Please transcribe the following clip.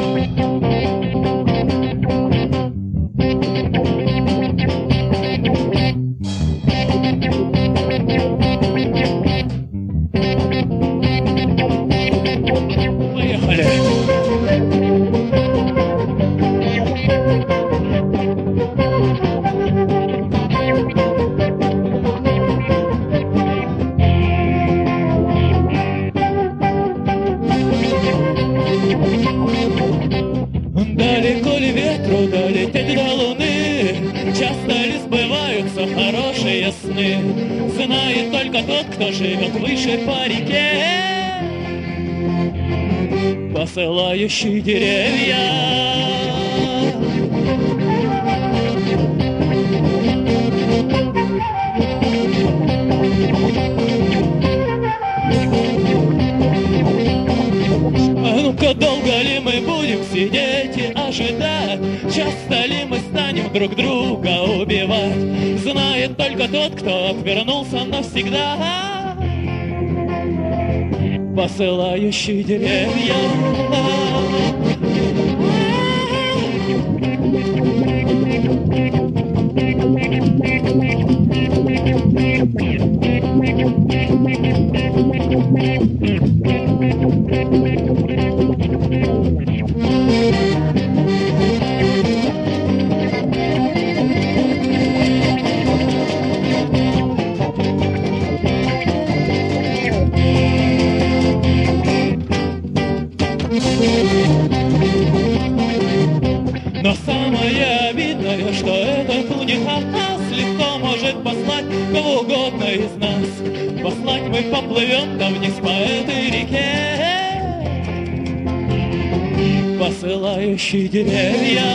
Далеко ли ветру долететь до луны? Часто ли сбываются хорошие сны? Знает только тот, кто живет выше по реке, посылающий деревья. Ну-ка, долго ли мы будем сидеть и ожидать? Часто ли мы станем друг друга убивать? Знает только тот, кто отвернулся навсегда, посылающий деревья. Но самое обидное, что этот унитаз легко может послать кого угодно из нас. Послать мы поплывем-то вниз по этой реке, посылающий деревья.